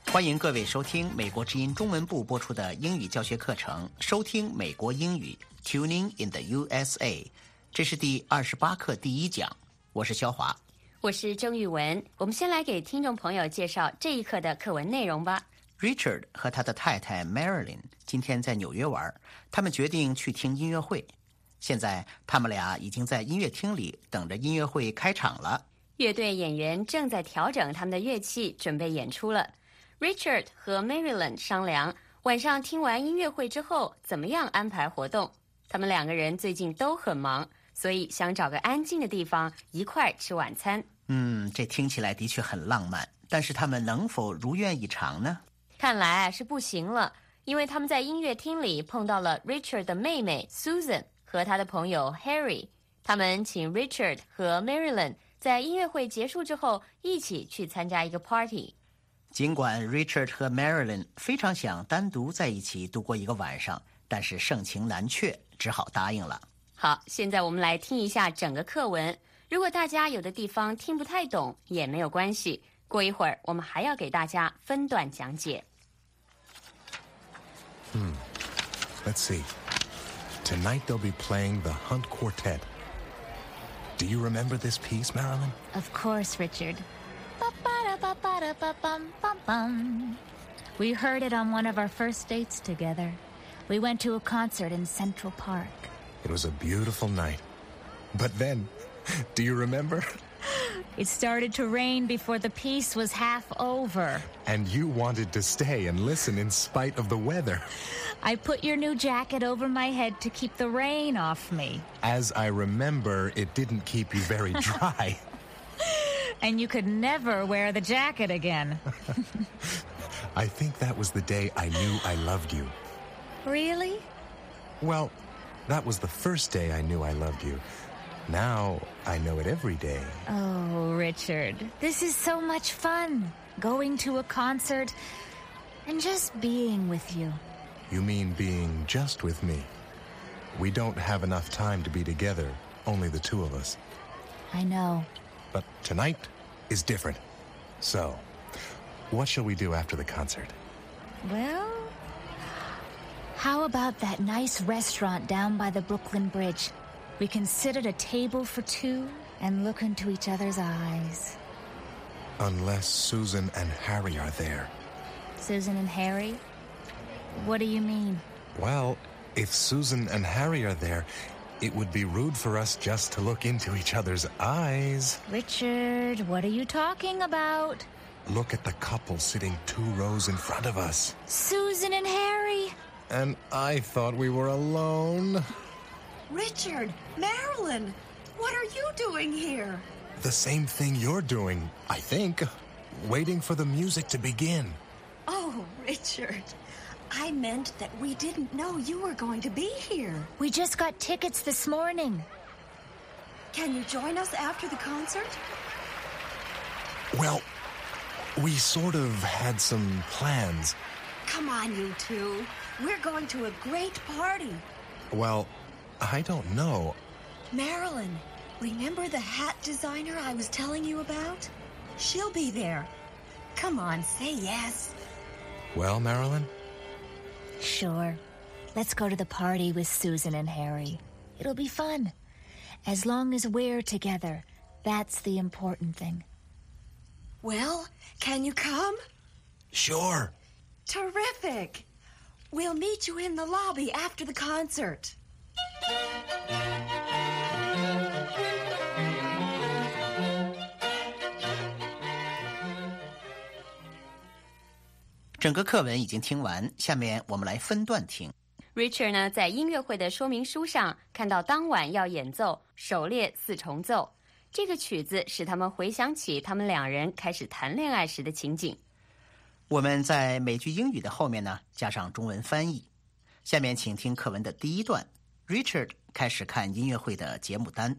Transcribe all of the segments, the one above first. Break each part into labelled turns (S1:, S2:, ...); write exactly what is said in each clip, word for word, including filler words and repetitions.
S1: 欢迎各位收听美国之音中文部播出的英语教学课程，收听美国英语 Tuning in the U S A。 这是第二十八课第一讲，我是肖华，
S2: 我是郑玉文。我们先来给听众朋友介绍这一课的课文内容吧。
S1: Richard 和他的太太 Marilyn 今天在纽约玩，他们决定去听音乐会。现在他们俩已经在音乐厅里等着音乐会开场了。
S2: 乐队演员正在调整他们的乐器，准备演出了。Richard 和 Marilyn 商量晚上听完音乐会之后怎么样安排活动。他们两个人最近都很忙，所以想找个安静的地方一块吃晚餐。
S1: 嗯，这听起来的确很浪漫，但是他们能否如愿以偿呢？
S2: 看来是不行了，因为他们在音乐厅里碰到了 Richard 的妹妹 Susan 和他的朋友 Harry。 他们请 Richard 和 Marilyn 在音乐会结束之后一起去参加一个 party。
S1: 尽管 Richard 和 Marilyn 非常想单独在一起度过一个晚上，但是盛情难却，只好答应了。
S2: 好，现在我们来听一下整个课文。如果大家有的地方听不太懂也没有关系，过一会儿我们还要给大家分段讲解。
S3: Hmm. Let's see. Tonight they'll be playing the Hunt Quartet. Do you remember this piece, Marilyn?
S4: Of course, Richard.Ba-ba-da-ba-ba-da-ba-bum-bum-bum. We heard it on one of our first dates together. We went to a concert in Central Park.
S3: It was a beautiful night. But then, do you remember?
S4: It started to rain before the piece was half over.
S3: And you wanted to stay and listen in spite of the weather.
S4: I put your new jacket over my head to keep the rain off me.
S3: As I remember, it didn't keep you very dry.
S4: And you could never wear the jacket again.
S3: I think that was the day I knew I loved you.
S4: Really?
S3: Well, that was the first day I knew I loved you. Now I know it every day.
S4: Oh, Richard, this is so much fun. Going to a concert and just being with you.
S3: You mean being just with me? We don't have enough time to be together, only the two of us.
S4: I know.
S3: But tonight is different. So, what shall we do after the concert?
S4: Well, how about that nice restaurant down by the Brooklyn Bridge? We can sit at a table for two and look into each other's eyes.
S3: Unless Susan and Harry are there.
S4: Susan and Harry? What do you mean?
S3: Well, if Susan and Harry are there, it would be rude for us just to look into each other's eyes.
S4: Richard, what are you talking about?
S3: Look at the couple sitting two rows in front of us.
S4: Susan and Harry.
S3: And I thought we were alone.
S5: Richard, Marilyn, what are you doing here?
S3: The same thing you're doing, I think. Waiting for the music to begin.
S5: Oh, Richard, I meant that we didn't know you were going to be here.
S4: We just got tickets this morning.
S5: Can you join us after the concert?
S3: Well, we sort of had some plans.
S5: Come on, you two. We're going to a great party.
S3: Well, I don't know.
S5: Marilyn, remember the hat designer I was telling you about? She'll be there. Come on, say yes.
S3: Well, Marilyn?
S4: Sure. Let's go to the party with Susan and Harry. It'll be fun. As long as we're together, that's the important thing.
S5: Well, can you come?
S3: Sure.
S5: Terrific. We'll meet you in the lobby after the concert.
S1: 整个课文已经听完，下面我们来分段听。
S2: Richard 呢，在音乐会的说明书上看到当晚要演奏狩猎四重奏，这个曲子使他们回想起他们两人开始谈恋爱时的情景。
S1: 我们在每句英语的后面呢加上中文翻译。下面请听课文的第一段 ，Richard 开始看音乐会的节目单。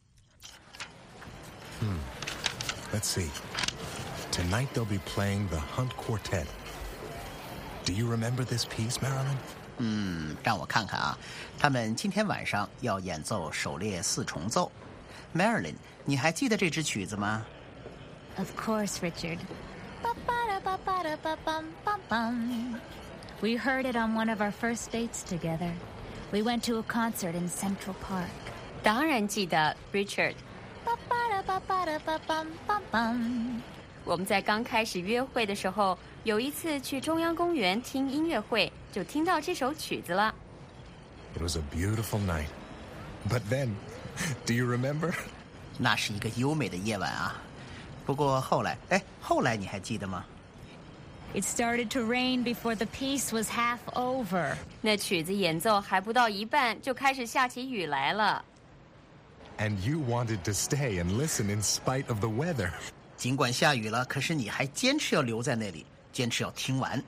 S3: Hmm. Let's see. Tonight they'll be playing the Hunt Quartet. Do you remember this piece, Marilyn?
S1: 嗯，让我看看啊，他们今天晚上要演奏狩猎四重奏。Marilyn，你还记得这支曲子吗？
S4: Of course, Richard. We heard it on one of our first dates together. We went to a concert in Central Park.
S2: 当然记得 Richard。我们在刚开始约会的时候，有一次去中央公园听音乐会，就听到这首曲子了。
S3: It was a beautiful night. But then, do you remember?
S1: 那是一个优美的夜晚啊。不过后来，哎，后来你还记得吗？
S4: It started to rain before the piece was half over.
S2: 那曲子演奏还不到一半，就开始下起雨来了。
S3: And you wanted to stay and listen in spite of the weather.
S1: 尽管下雨了，可是你还坚持要留在那里，坚持要听完。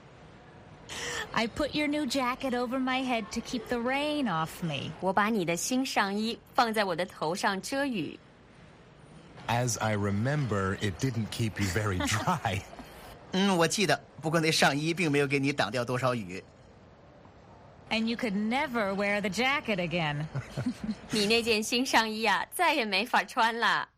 S4: I put your new jacket over my head to keep the rain off me.
S2: 我把你的新上衣放在我的头上遮雨。
S3: As I remember, it didn't keep you very dry.
S1: 嗯，我记得，不过那上衣并没有给你挡掉多少雨。
S4: And you could never wear the jacket again.
S2: 你那件新上衣啊，再也没法穿了。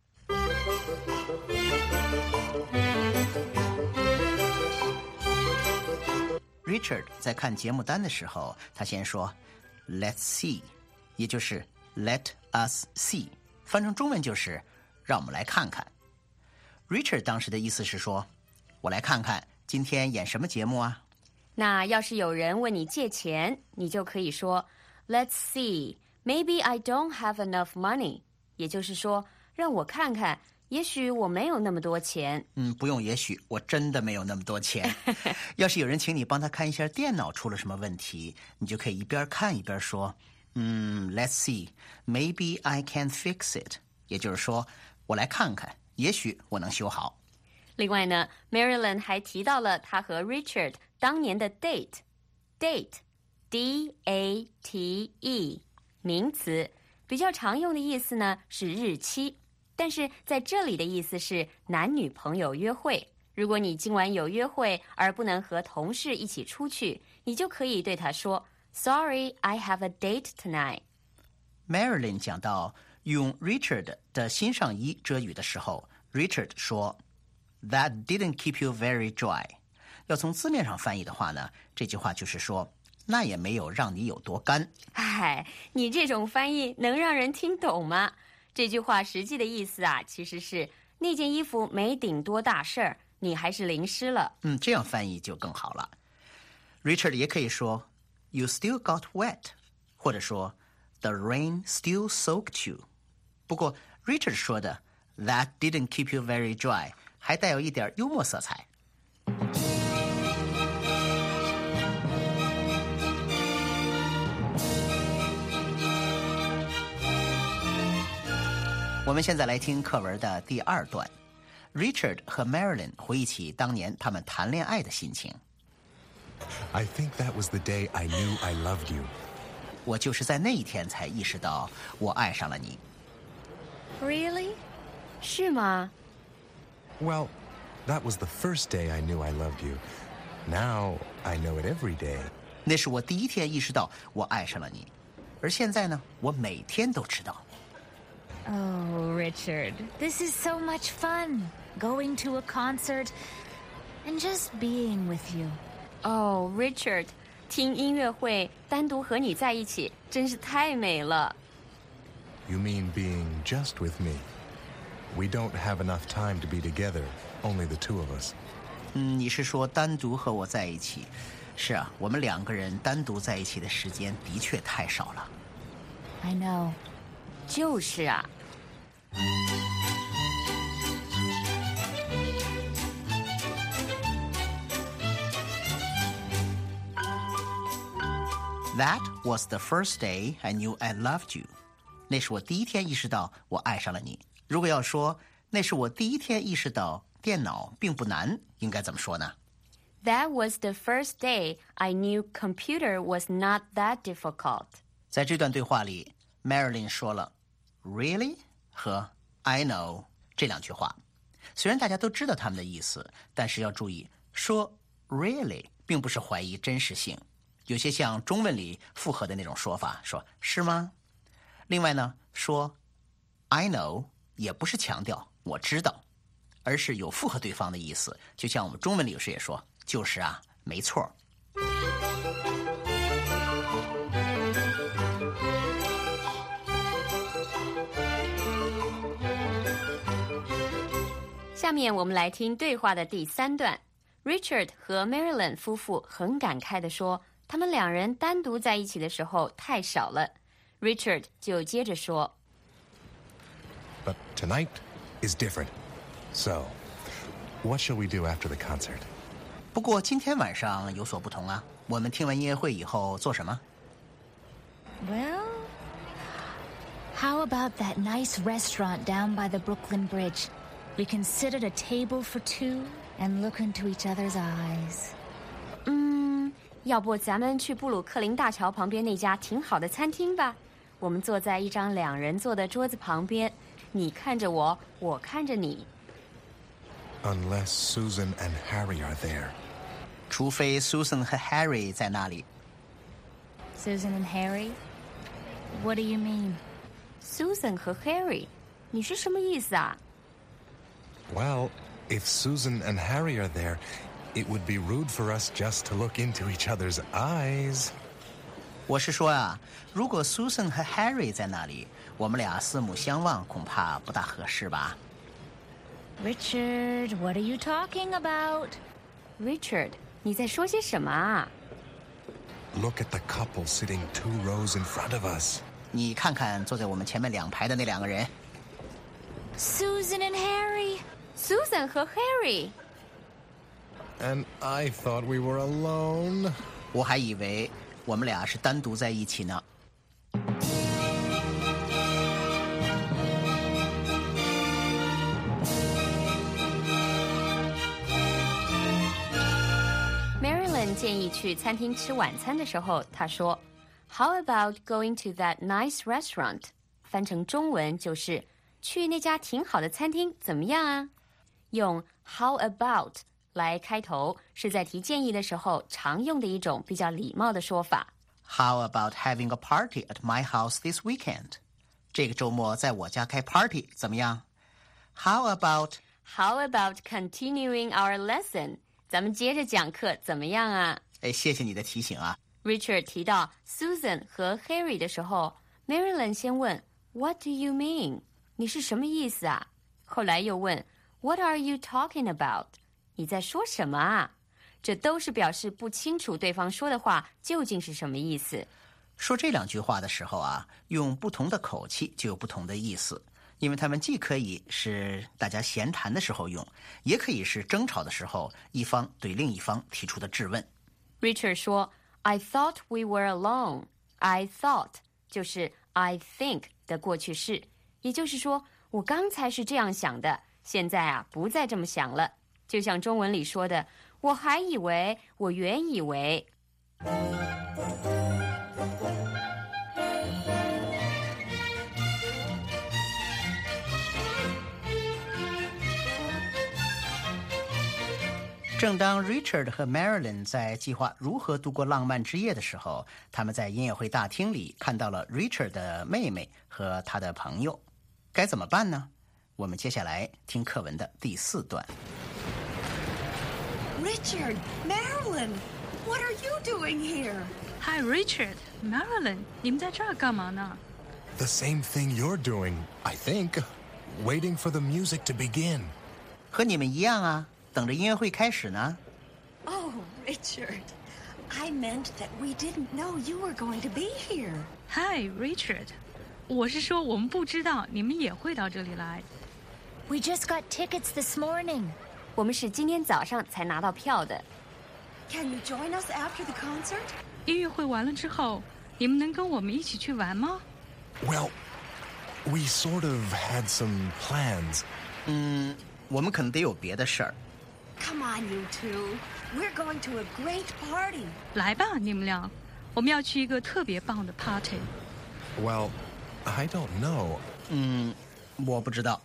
S1: Richard 在看节目单的时候，他先说 "Let's see"， 也就是 "Let us see"， 翻成中文就是让我们来看看。Richard 当时的意思是说，我来看看今天演什么节目啊？
S2: 那要是有人问你借钱，你就可以说 "Let's see, maybe I don't have enough money"， 也就是说，让我看看，也许我没有那么多钱。
S1: 嗯，不用也许，我真的没有那么多钱。要是有人请你帮他看一下电脑出了什么问题，你就可以一边看一边说，嗯 ，Let's see, maybe I can fix it。也就是说，我来看看，也许我能修好。
S2: 另外呢 Marilyn 还提到了他和 Richard 当年的 date date D A T E 名词，比较常用的意思呢是日期，但是在这里的意思是男女朋友约会。如果你今晚有约会而不能和同事一起出去，你就可以对他说 Sorry, I have a date tonight。
S1: Marilyn 讲到用 Richard 的新上衣遮雨的时候， Richard 说That didn't keep you very dry。 要从字面上翻译的话呢，这句话就是说，那也没有让你有多干。
S2: 哎，你这种翻译能让人听懂吗？这句话实际的意思啊，其实是那件衣服没顶多大事儿，你还是淋湿了。
S1: 嗯，这样翻译就更好了。Richard 也可以说 You still got wet， 或者说 The rain still soaked you。 不过 Richard 说的 That didn't keep you very dry还带有一点幽默色彩。我们现在来听课文的第二段。Richard 和 Marilyn 回忆起当年他们谈恋爱的心情。
S3: I think that was the day I knew I loved you.
S1: 我就是在那一天才意识到我爱上了你。
S4: Really?
S2: 是吗？
S3: Well, that was the first day I knew I loved you. Now I know it every day.
S1: 那是我第一天意识到我爱上了你，而现在呢，我每天都知道。
S4: Oh, Richard, this is so much fun. Going to a concert and just being with you.
S2: 哦、oh, Richard， 听音乐会单独和你在一起真是太美了。
S3: You mean being just with me? We don't have enough time to be together, only the two of us.
S1: 嗯，你是说单独和我在一起？是啊，我们两个人单独在一起的时间的确太少了。
S4: I know.
S2: 就是啊。
S1: That was the first day I knew I loved you. 那是我第一天意识到我爱上了你。如果要说那是我第一天意识到电脑并不难，应该怎么说呢？
S2: That was the first day I knew computer was not that difficult.
S1: 在这段对话里 Marilyn 说了 Really 和 I know 这两句话。虽然大家都知道他们的意思，但是要注意，说 Really 并不是怀疑真实性，有些像中文里复合的那种说法，说是吗？另外呢，说 I know 也不是强调我知道， 而是有附和对方的意思。就像我们中文里有时也说，就是啊，没错。
S2: 下面我们来听对话的第三段。Richard 和 Marilyn 夫妇很感慨地说，他们两人单独在一起的时候太少了。Richard 就接着说
S3: But tonight is different. So, what shall we do after the concert?
S1: 不过今天晚上有所不同啊，我们听完音乐会以后做什么？
S4: Well, how about that nice restaurant down by the Brooklyn Bridge? We can sit at a table for two and look into each other's eyes.
S2: 嗯，要不咱们去布鲁克林大桥旁边那家挺好的餐厅吧？我们坐在一张两人坐的桌子旁边，你看着我，我看着你。
S3: Unless Susan and Harry are there.
S1: 除非 Susan 和 Harry 在那里。
S4: Susan and Harry? What do you mean?
S2: Susan 和 Harry， 你是什么意思啊？
S3: Well, if Susan and Harry are there, it would be rude for us just to look into each other's eyes.
S1: 我是说啊，如果 Susan 和 Harry 在那里，我们俩四目相望，恐怕不大合适吧。
S4: Richard, what are you talking about?
S2: Richard， 你在说些什么啊？
S3: Look at the couple sitting two rows in front of us.
S1: 你看看坐在我们前面两排的那两个人。
S4: Susan and Harry.
S2: Susan 和 Harry。
S3: And I thought we were alone.
S1: 我还以为我们俩是单独在一起呢。
S2: Marilyn 建议去餐厅吃晚餐的时候，她说 How about going to that nice restaurant? 翻成中文就是去那家挺好的餐厅怎么样啊？用 How about 来开头是在提建议的时候常用的一种比较礼貌的说法。
S1: How about having a party at my house this weekend? 这个周末在我家开 party 怎么样？ How about
S2: How about continuing our lesson? 咱们接着讲课怎么样啊？
S1: 哎，谢谢你的提醒啊。
S2: Richard 提到 Susan 和 Harry 的时候， Marilyn 先问 What do you mean? 你是什么意思啊？后来又问 What are you talking about? 你在说什么啊？这都是表示不清楚对方说的话究竟是什么意思。
S1: 说这两句话的时候啊，用不同的口气就有不同的意思，因为它们既可以是大家闲谈的时候用，也可以是争吵的时候一方对另一方提出的质问。
S2: Richard 说 I thought we were alone. I thought 就是 I think 的过去式，也就是说我刚才是这样想的，现在啊不再这么想了。就像中文里说的，我还以为，我原以为。
S1: 正当 Richard 和 Marilyn 在计划如何度过浪漫之夜的时候，他们在音乐会大厅里看到了 Richard 的妹妹和他的朋友。该怎么办呢？我们接下来听课文的第四段。
S5: Richard, Marilyn, what are you doing here?
S6: Hi, Richard, Marilyn, 你们在这儿干嘛呢？
S3: The same thing you're doing, I think. Waiting for the music to begin.
S1: 和你们一样啊，等着音乐会开始呢。
S5: Oh, Richard, I meant that we didn't know you were going to be here.
S6: Hi, Richard, 我是说我们不知道你们也会到这里来。
S4: We just got tickets this morning.
S2: 我们是今天早上才拿到票的。
S5: Can you join us after the concert?
S6: 音乐会完了之后，你们能跟我们一起去玩吗？
S3: Well, we sort of had some plans.
S1: 嗯，我们可能得有别的事儿。
S5: Come on, you two. We're going to a great party.
S6: 来吧，你们俩，我们要去一个特别棒的 party。
S3: Well, I don't know.
S1: 嗯，我不知道。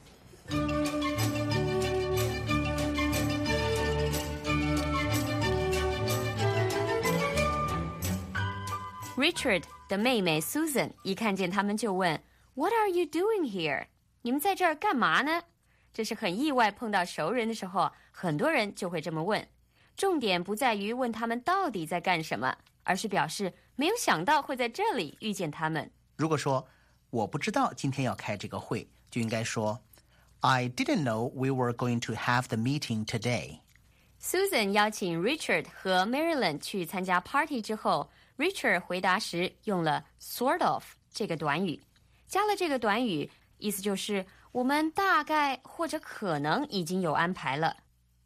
S2: Richard 的妹妹 Susan 一看见他们就问 What are you doing here? 你们在这儿干嘛呢？ 这是很意外碰到熟人的时候，很多人就会这么问。重点不在于问他们到底在干什么，而是表示没有想到会在这里遇见他们。
S1: 如果说我不知道今天要开这个会，就应该说 I didn't know we were going to have the meeting today.
S2: Susan 邀请 Richard 和 Marilyn 去参加 party 之后， Richard 回答时用了 sort of 这个短语。加了这个短语，意思就是我们大概或者可能已经有安排了。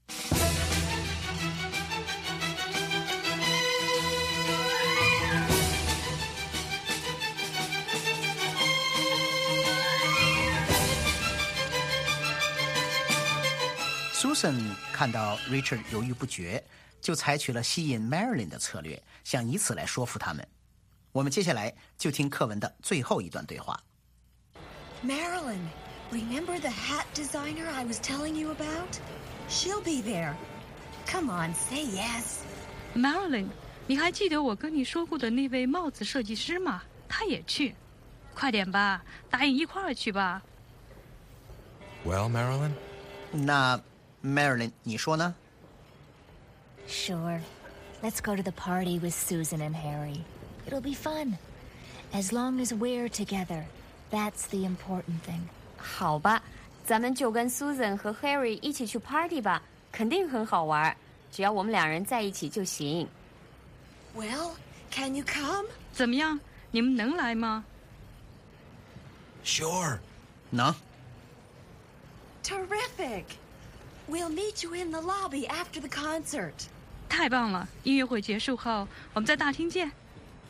S1: Susan 看到 Richard 犹豫不决，就采取了吸引 Marilyn 的策略，想以此来说服他们。我们接下来就听课文的最后一段对话。
S5: Marilyn, remember the hat designer I was telling you about? She'll be there. Come on, say yes.
S6: Marilyn, 你还记得我跟你说过的那位帽子设计师吗？他也去。快点吧，答应一块儿去吧。
S3: Well, Marilyn?
S1: 那 Marilyn 你说呢？
S4: Sure. Let's go to the party with Susan and Harry. It'll be fun. As long as we're together, that's the important thing.
S2: 好吧，咱们就跟 Susan 和 Harry 一起去 party 吧，肯定很好玩，只要我们两人在一起就行。
S5: Well, can you come?
S6: 怎么样，你们能来吗？
S3: Sure.
S1: 能。
S5: Terrific. We'll meet you in the lobby after the concert.
S6: 太棒了！音乐会结束后，我们在大厅见。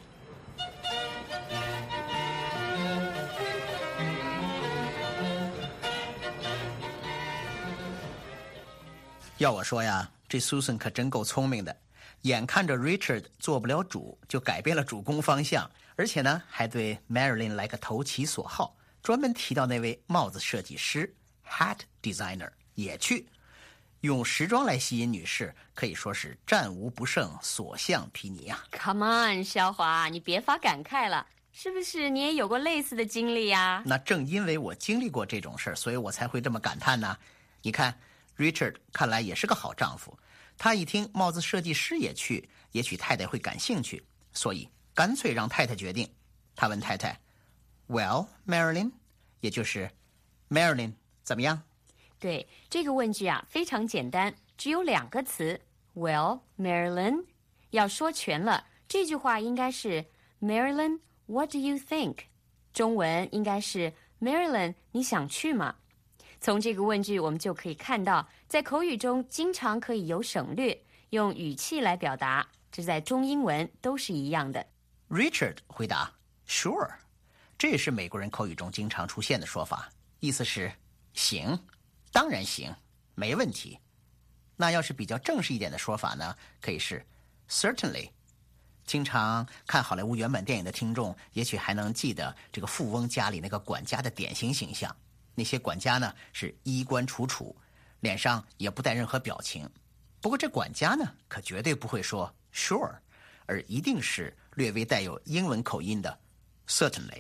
S1: 要我说呀，这 Susan 可真够聪明的，眼看着 Richard 做不了主，就改变了主攻方向，而且呢，还对 Marilyn 来个投其所好，专门提到那位帽子设计师 hat designer 也去。用时装来吸引女士，可以说是战无不胜，所向披靡啊
S2: Come on， 肖华，你别发感慨了，是不是你也有过类似的经历呀？
S1: 那正因为我经历过这种事儿，所以我才会这么感叹呢。你看 Richard 看来也是个好丈夫，他一听帽子设计师也去，也许太太会感兴趣，所以干脆让太太决定。他问太太 Well, Marilyn， 也就是 Marilyn 怎么样？
S2: 对，这个问句啊非常简单，只有两个词 Well, Marilyn。 要说全了，这句话应该是 Marilyn, what do you think？ 中文应该是 Marilyn， 你想去吗？从这个问句我们就可以看到，在口语中经常可以有省略，用语气来表达，这在中英文都是一样的。
S1: Richard 回答 Sure， 这也是美国人口语中经常出现的说法，意思是行，当然行，没问题。那要是比较正式一点的说法呢，可以是 Certainly。 经常看好莱坞原版电影的听众也许还能记得这个富翁家里那个管家的典型形象，那些管家呢是衣冠楚楚，脸上也不带任何表情。不过这管家呢可绝对不会说 Sure， 而一定是略微带有英文口音的 Certainly。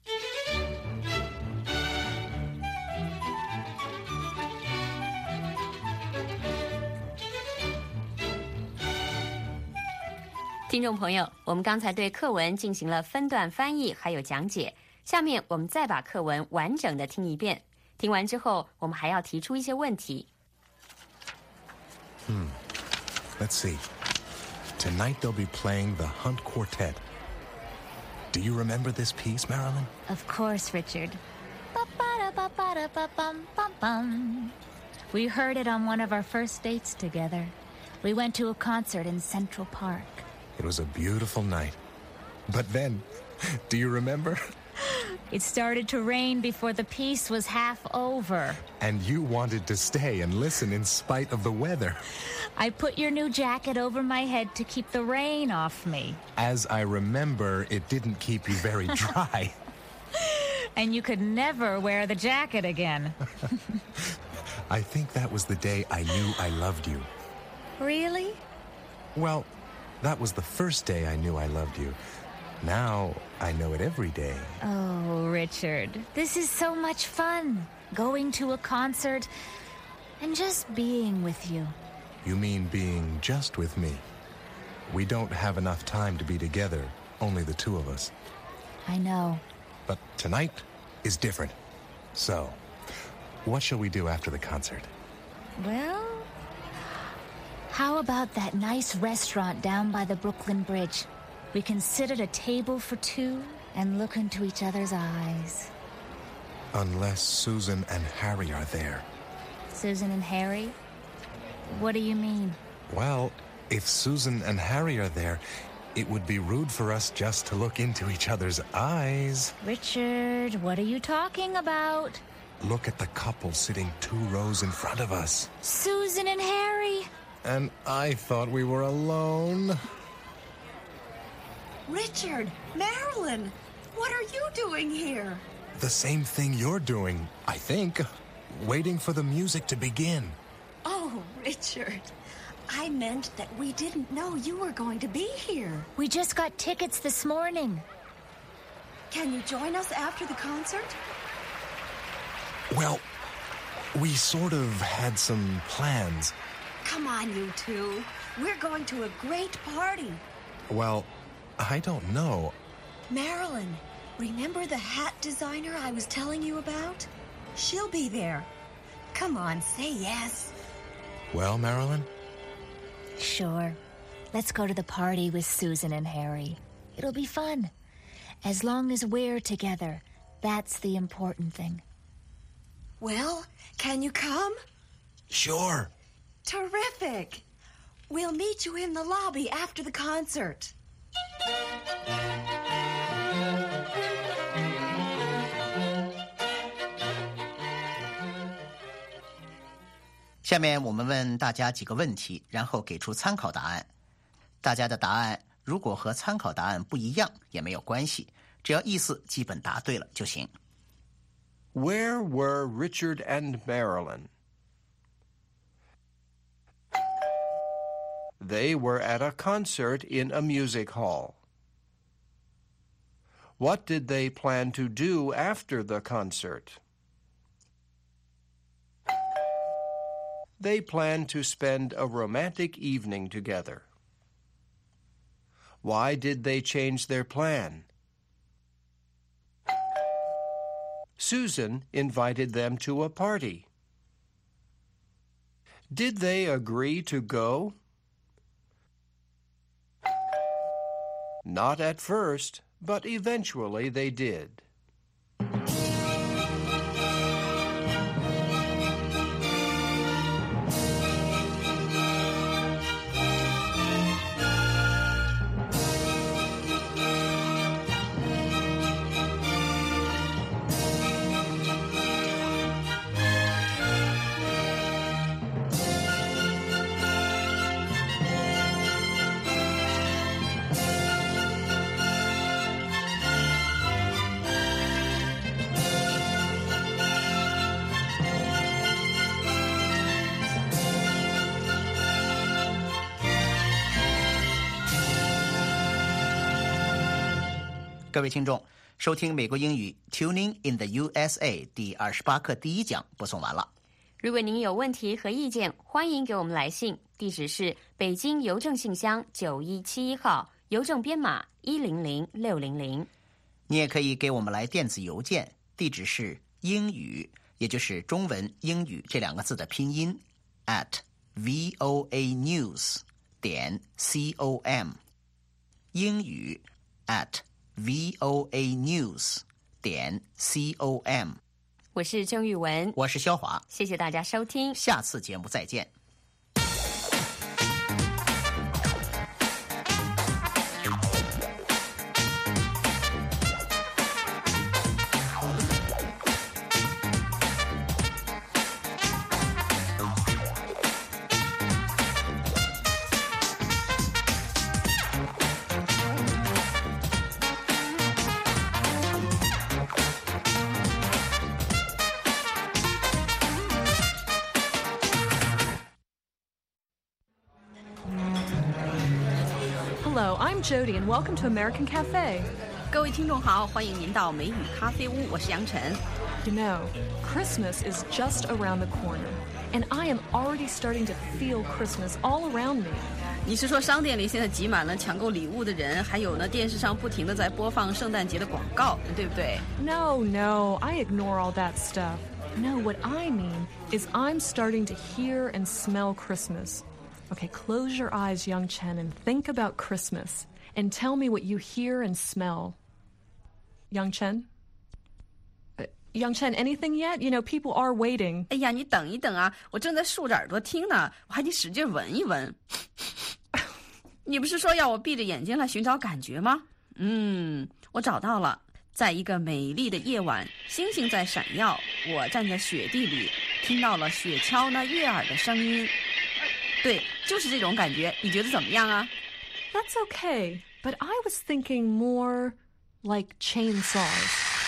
S2: 听众朋友，我们刚才对课文进行了分段翻译还有讲解，下面我们再把课文完整的听一遍。听完之后，我们还要提出一些问题。
S3: Hmm. Let's see. Tonight they'll be playing the Hunt Quartet. Do you remember this piece, Marilyn?
S4: Of course, Richard. Ba-ba-da-ba-ba-da-ba-bum-bum-bum. We heard it on one of our first dates together. We went to a concert in Central Park.
S3: It was a beautiful night. But then, do you remember?
S4: It started to rain before the piece was half over.
S3: And you wanted to stay and listen in spite of the weather.
S4: I put your new jacket over my head to keep the rain off me.
S3: As I remember, it didn't keep you very dry.
S4: And you could never wear the jacket again.
S3: I think that was the day I knew I loved you.
S4: Really?
S3: Well, that was the first day I knew I loved you. Now, I know it every day.
S4: Oh, Richard, this is so much fun. going to a concert, and just being with you.
S3: You mean being just with me? We don't have enough time to be together, only the two of us.
S4: I know.
S3: But tonight is different. So, what shall we do after the concert?
S4: Well, how about that nice restaurant down by the Brooklyn Bridge? We can sit at a table for two and look into each other's eyes.
S3: Unless Susan and Harry are there.
S4: Susan and Harry? What do you mean?
S3: Well, if Susan and Harry are there, it would be rude for us just to look into each other's eyes.
S4: Richard, what are you talking about?
S3: Look at the couple sitting two rows in front of us.
S4: Susan and Harry.
S3: And I thought we were alone.
S5: Richard, Marilyn, what are you doing here?
S3: The same thing you're doing, I think. Waiting for the music to begin.
S5: Oh, Richard, I meant that we didn't know you were going to be here.
S4: We just got tickets this morning.
S5: Can you join us after the concert?
S3: Well, we sort of had some plans.
S5: Come on, you two. We're going to a great party.
S3: Well, I don't know.
S5: Marilyn, remember the hat designer I was telling you about? She'll be there. Come on, say yes.
S3: Well, Marilyn?
S4: Sure. Let's go to the party with Susan and Harry. It'll be fun. As long as we're together, that's the important thing.
S5: Well, can you come?
S3: Sure.
S5: Terrific. We'll meet you in the lobby after the concert.
S1: 下面我们问大家几个问题，然后给出参考答案。大家的答案如果和参考答案不一样也没有关系，只要意思基本答对了就行。
S7: Where were Richard and Marilyn? They were at a concert in a music hall. What did they plan to do after the concert? They planned to spend a romantic evening together. Why did they change their plan? Susan invited them to a party. Did they agree to go? Not at first, but eventually they did.
S1: 各位听众，收听美国英语 Tuning in the U S A 第二十八课第一讲播送完了。
S2: 如果您有问题和意见，欢迎给我们来信，地址是北京邮政信箱九一七一号，邮政编码一零零六零零。
S1: 你也可以给我们来电子邮件，地址是英语，也就是中文英语这两个字的拼音 at voanews 点 com， 英语 at voanews 点 com。
S2: 我是郑玉文，
S1: 我是肖华，
S2: 谢谢大家收听，
S1: 下次节目再见。
S8: Hello, I'm Jody, and welcome to American Cafe. 各位听众好，欢迎您到美语咖啡屋，我是杨晨。
S9: You know, Christmas is just around the corner, and I am already starting to feel Christmas all around me.
S8: 你是说商店里现在挤满了抢购礼物的人，还有呢电视上不停地在播放圣诞节的广告，对不对？
S9: No, no, I ignore all that stuff. No, what I mean is I'm starting to hear and smell Christmas. Okay, close your eyes, Young Chen, and think about Christmas, and tell me what you hear and smell. Young Chen? Uh, Young Chen, anything yet? You know, people are waiting.
S8: 哎呀，你等一等啊，我正在竖着耳朵听呢，我还得使劲闻一闻。你不是说要我闭着眼睛来寻找感觉吗？嗯，我找到了。在一个美丽的夜晚，星星在闪耀，我站在雪地里，听到了雪橇那悦耳的声音。对，就是这种感觉，你觉得怎么样啊？
S9: That's okay, but I was thinking more like chainsaws.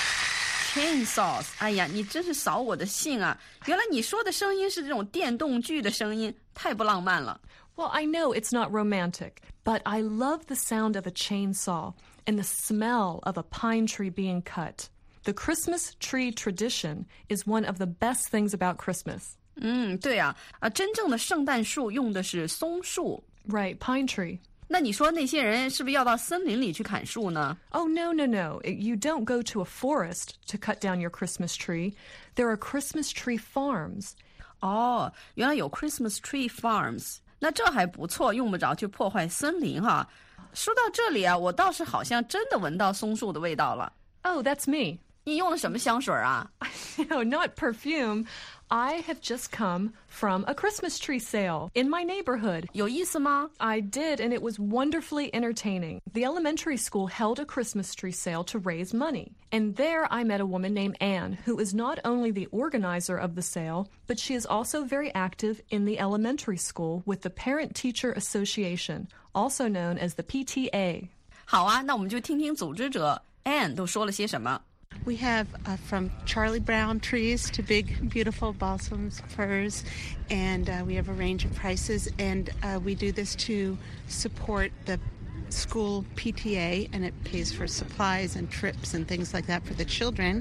S8: Chainsaws， 哎呀，你真是扫我的兴啊！原来你说的声音是这种电动锯的声音，太不浪漫了。
S9: Well, I know it's not romantic, but I love the sound of a chainsaw and the smell of a pine tree being cut. The Christmas tree tradition is one of the best things about Christmas.
S8: 嗯，对啊，啊，真正的圣诞树用的是松树。
S9: Right, pine tree.
S8: 那你说那些人是不是要到森林里去砍树呢？
S9: Oh, no, no, no. You don't go to a forest to cut down your Christmas tree. There are Christmas tree farms.
S8: 哦，原来有 Christmas tree farms。那这还不错，用不着去破坏森林哈。说到这里啊，我倒是好像真的闻到松树的味道了。
S9: Oh, that's me.
S8: 你用了什么香水啊？
S9: No, not perfume. I have just come from a Christmas tree sale in my neighborhood.
S8: 有意思吗？
S9: I did, and it was wonderfully entertaining. The elementary school held a Christmas tree sale to raise money. And there I met a woman named Anne, who is not only the organizer of the sale, but she is also very active in the elementary school with the Parent-Teacher Association, also known as the P T A.
S8: 好啊，那我们就听听组织者 Anne 都说了些什么。
S10: We have uh, from Charlie Brown trees to big, beautiful balsams, firs, and uh, we have a range of prices. And uh, we do this to support the school P T A, and it pays for supplies and trips and things like that for the children.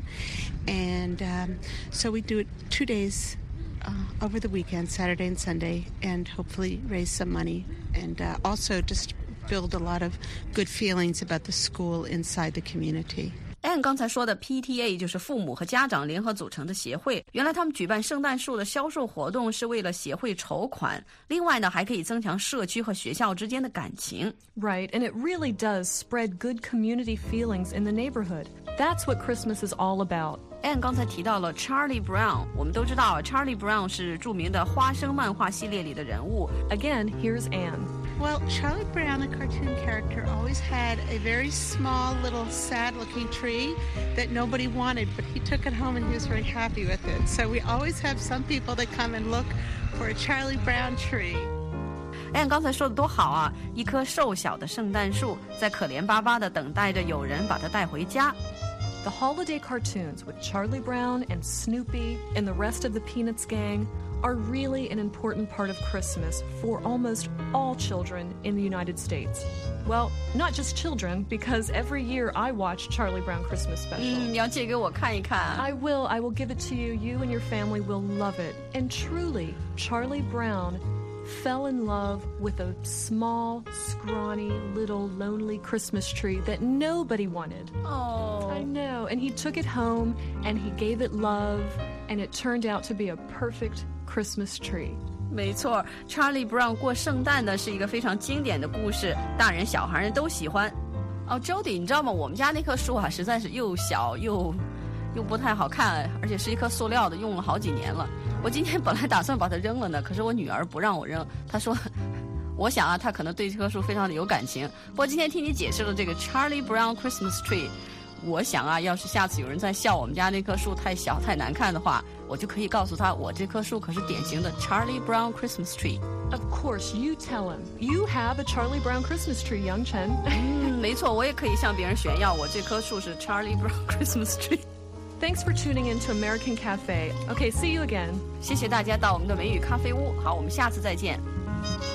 S10: And um, so we do it two days uh, over the weekend, Saturday and Sunday, and hopefully raise some money. And uh, also just build a lot of good feelings about the school inside the community.
S8: Anne 刚才说的 P T A 就是父母和家长联合组成的协会，原来他们举办圣诞树的销售活动是为了协会筹款，另外呢还可以增强社区和学校之间的感情。
S9: Right, and it really does spread good community feelings in the neighborhood. That's what Christmas is all about.
S8: Anne 刚才提到了 Charlie Brown， 我们都知道 Charlie Brown 是著名的花生漫画系列里的人物。
S9: Again, here's Anne.
S10: Well, Charlie Brown, the cartoon character, always had a very small, little, sad-looking tree that nobody wanted, but he took it home and he was very happy with it. So we always have some people that come and look for a Charlie Brown tree.
S8: Anne 刚才说的多好啊，一棵瘦小的圣诞树在可怜巴巴地等待着有人把它带回家。
S9: The holiday cartoons with Charlie Brown and Snoopy and the rest of the Peanuts gang are really an important part of Christmas for almost all children in the United States. Well, not just children, because every year I watch Charlie Brown Christmas Special.
S8: 嗯，你要借给我看一看啊。
S9: I will. I will give it to you. You and your family will love it. And truly, Charlie Brown fell in love with a small, scrawny, little, lonely Christmas tree that nobody wanted.
S8: Oh.
S9: I know. And he took it home, and he gave it love, and it turned out to be a perfect Christmas tree.
S8: 没错 Charlie Brown 过圣诞呢是一个非常经典的故事，大人小孩人都喜欢。哦 Jody 你知道吗，我们家那棵树啊实在是又小又又不太好看，而且是一棵塑料的，用了好几年了。我今天本来打算把它扔了呢，可是我女儿不让我扔，她说我想啊她可能对这棵树非常的有感情。不过今天听你解释了这个 Charlie Brown Christmas Tree， 我想啊要是下次有人在笑我们家那棵树太小太难看的话，我就可以告诉他我这棵树可是典型的 Charlie Brown Christmas Tree。
S9: Of course, you tell him. You have a Charlie Brown Christmas tree, Young Chen.
S8: 嗯，没错，我也可以向别人炫耀我这棵树是 Charlie Brown Christmas Tree。
S9: Thanks for tuning in to American Cafe. Okay, see you again.
S8: 谢谢大家到我们的美语咖啡屋，好，我们下次再见。